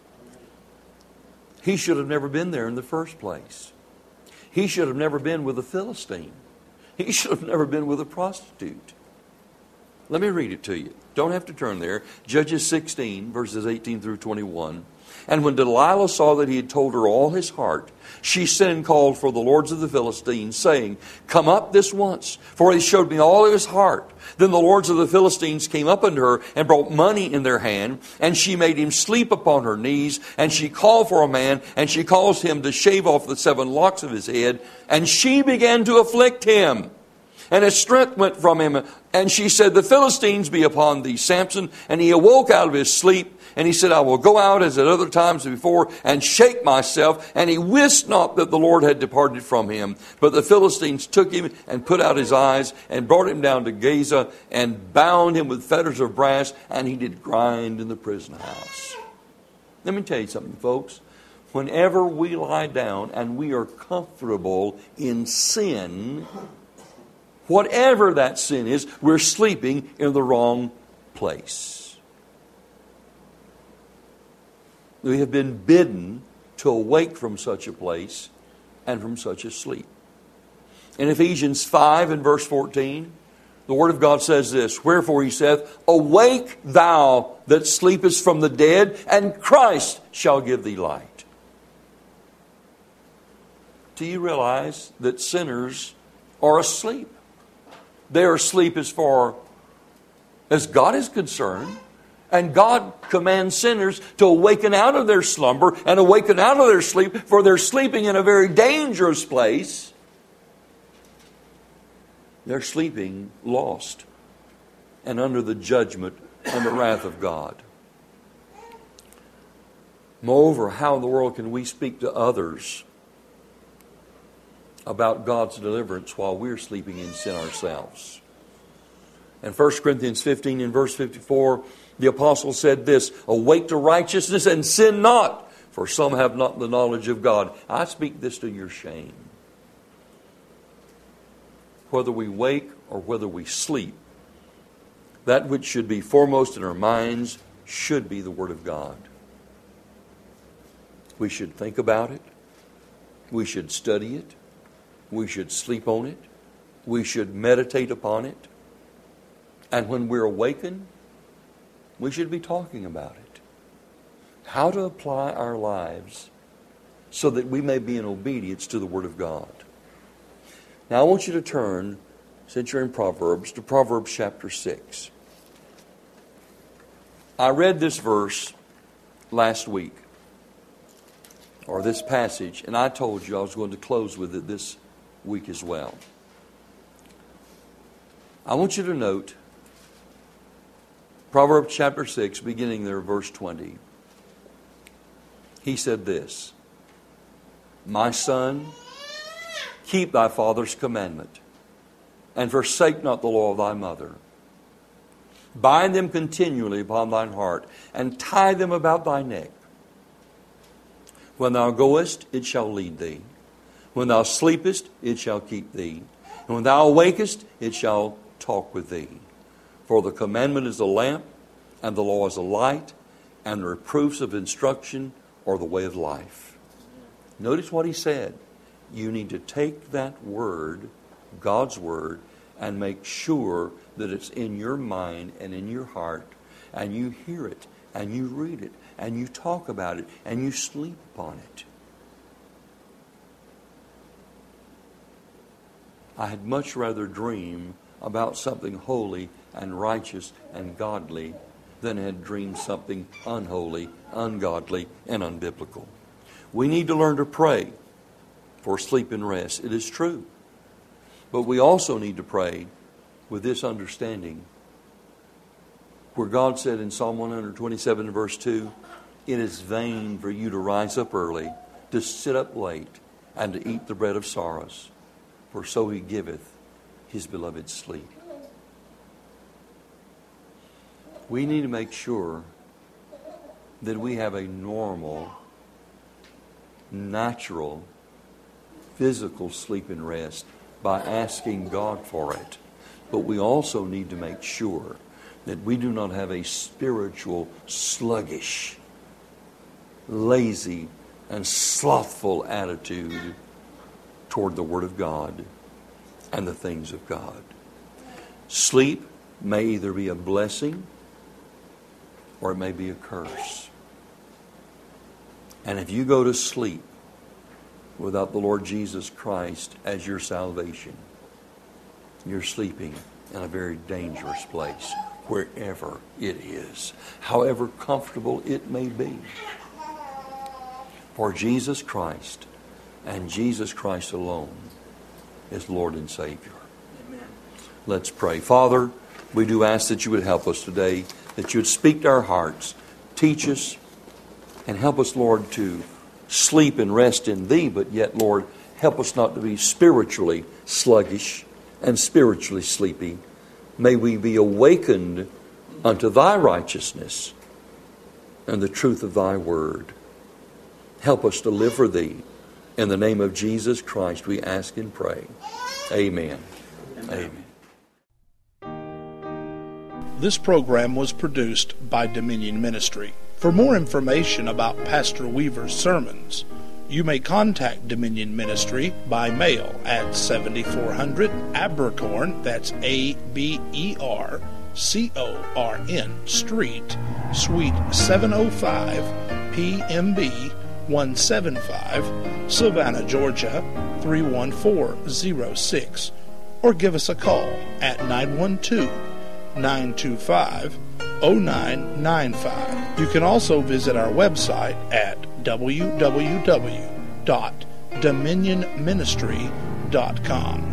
He should have never been there in the first place. He should have never been with a Philistine. He should have never been with a prostitute. Let me read it to you. Don't have to turn there. Judges 16, verses 18 through 21. And when Delilah saw that he had told her all his heart, she sent and called for the lords of the Philistines, saying, "Come up this once, for he showed me all his heart." Then the lords of the Philistines came up unto her and brought money in their hand, and she made him sleep upon her knees, and she called for a man, and she caused him to shave off the 7 locks of his head, and she began to afflict him. And his strength went from him. And she said, "The Philistines be upon thee, Samson." And he awoke out of his sleep. And he said, "I will go out as at other times before and shake myself." And he wist not that the Lord had departed from him. But the Philistines took him and put out his eyes and brought him down to Gaza and bound him with fetters of brass. And he did grind in the prison house. Let me tell you something, folks. Whenever we lie down and we are comfortable in sin, whatever that sin is, we're sleeping in the wrong place. We have been bidden to awake from such a place and from such a sleep. In Ephesians 5 and verse 14, the Word of God says this, "Wherefore he saith, Awake thou that sleepest from the dead, and Christ shall give thee light." Do you realize that sinners are asleep? They are asleep as far as God is concerned. And God commands sinners to awaken out of their slumber and awaken out of their sleep, for they're sleeping in a very dangerous place. They're sleeping lost and under the judgment and the wrath of God. Moreover, how in the world can we speak to others about God's deliverance while we're sleeping in sin ourselves? In 1 Corinthians 15 and verse 54, the apostle said this, "Awake to righteousness and sin not, for some have not the knowledge of God." I speak this to your shame. Whether we wake or whether we sleep, that which should be foremost in our minds should be the Word of God. We should think about it. We should study it. We should sleep on it. We should meditate upon it. And when we're awakened, we should be talking about it. How to apply our lives so that we may be in obedience to the Word of God. Now I want you to turn, since you're in Proverbs, to Proverbs chapter 6. I read this verse last week, or this passage, and I told you I was going to close with it this week as well. I want you to note Proverbs chapter 6, beginning there, verse 20. He said this, "My son, keep thy father's commandment, and forsake not the law of thy mother. Bind them continually upon thine heart, and tie them about thy neck. When thou goest, it shall lead thee. When thou sleepest, it shall keep thee. And when thou awakest, it shall talk with thee. For the commandment is a lamp, and the law is a light, and the reproofs of instruction are the way of life." Notice what he said. You need to take that word, God's word, and make sure that it's in your mind and in your heart, and you hear it, and you read it, and you talk about it, and you sleep upon it. I had much rather dream about something holy and righteous and godly than had dreamed something unholy, ungodly, and unbiblical. We need to learn to pray for sleep and rest. It is true. But we also need to pray with this understanding, where God said in Psalm 127 verse 2, "It is vain for you to rise up early, to sit up late, and to eat the bread of sorrows, for so he giveth his beloved sleep." We need to make sure that we have a normal, natural, physical sleep and rest by asking God for it. But we also need to make sure that we do not have a spiritual, sluggish, lazy, and slothful attitude toward the Word of God and the things of God. Sleep may either be a blessing or it may be a curse. And if you go to sleep without the Lord Jesus Christ as your salvation, you're sleeping in a very dangerous place, wherever it is, however comfortable it may be. For Jesus Christ and Jesus Christ alone is Lord and Savior. Amen. Let's pray. Father, we do ask that you would help us today, that you would speak to our hearts, teach us, and help us, Lord, to sleep and rest in Thee, but yet, Lord, help us not to be spiritually sluggish and spiritually sleepy. May we be awakened unto Thy righteousness and the truth of Thy word. Help us to live for Thee. In the name of Jesus Christ we ask and pray. Amen. Amen. This program was produced by Dominion Ministry. For more information about Pastor Weaver's sermons, you may contact Dominion Ministry by mail at 7400 Abercorn, that's Abercorn Street, Suite 705, PMB 175, Savannah, Georgia 31406, or give us a call at 912-925 0995. You can also visit our website at www.dominionministry.com.